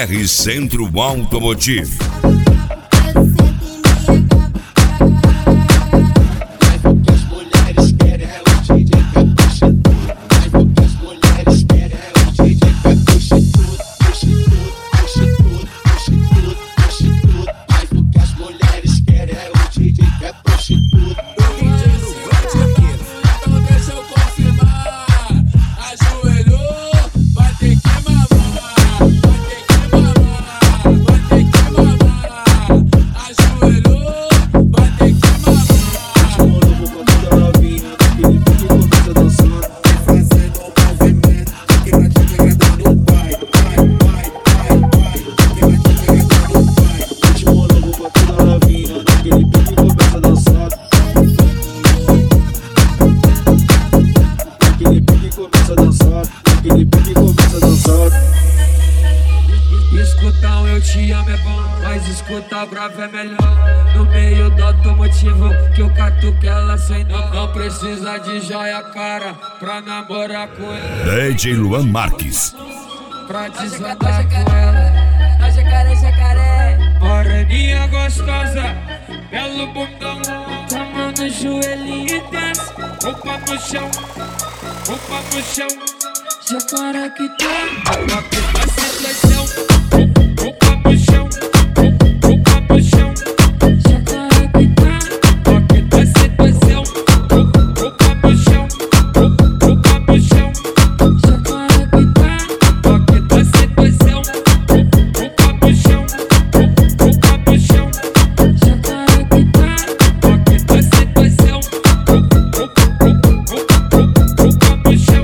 DR Centro Automotivo. Escutar um eu te amo é bom, mas escutar bravo é melhor. No meio do automotivo que eu catuco ela sem não. Não precisa de joia cara pra namorar com ela. DJ Luan Marques. Pra desandar com ela. Na jacaré, jacaré. Moreninha gostosa, belo bundão. A mão no joelhinho e desce. Roupa no chão, roupa no chão. Jacaré que tá, aqui vai ser pressão. Roupa no chão, roupa no chão. Jacaré que tá, aqui vai ser pressão. Roupa no chão, roupa no chão. Jacaré que tá, aqui vai ser pressão. Roupa no chão, roupa no chão. Jacaré que tá, aqui vai ser pressão. Roupa no chão.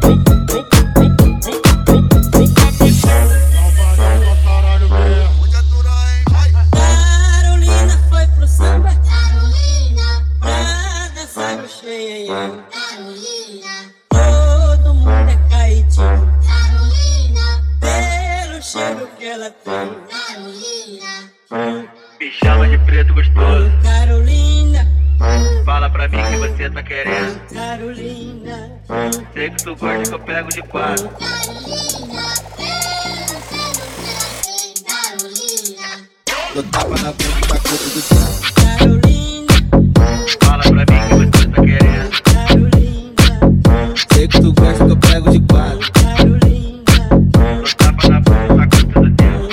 Carolina foi pro samba. Carolina, pra dançar no cheio. Carolina, todo mundo é caidinho. Carolina, pelo cheiro que ela tem. Carolina, Me chama de preto gostoso. Carolina, Fala pra mim que você tá querendo. Carolina, Sei que tu gosta que eu pego de quatro. Eu tava na boca da cor do dia. Carolina, Fala pra mim que você tá querendo. Carolina, Sei que tu gosta que eu pego de quatro. Carolina. Eu tava na boca da cor do dia.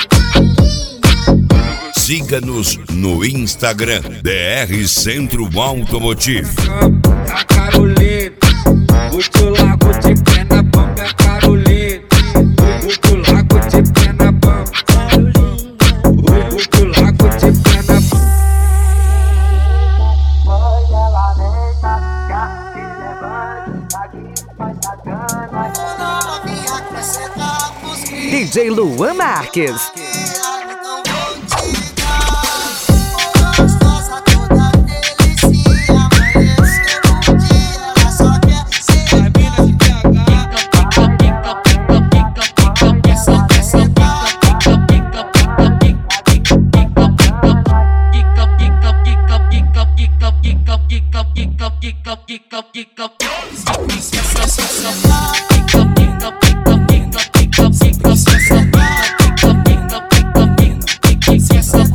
Siga-nos no Instagram, DR Centro Automotivo. A Carolina, o lago de pé na bamba é Carolina. O lago de pé na bamba. O lago de pé na bamba. DJ Luan Marques.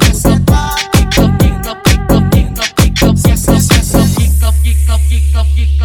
Pick up.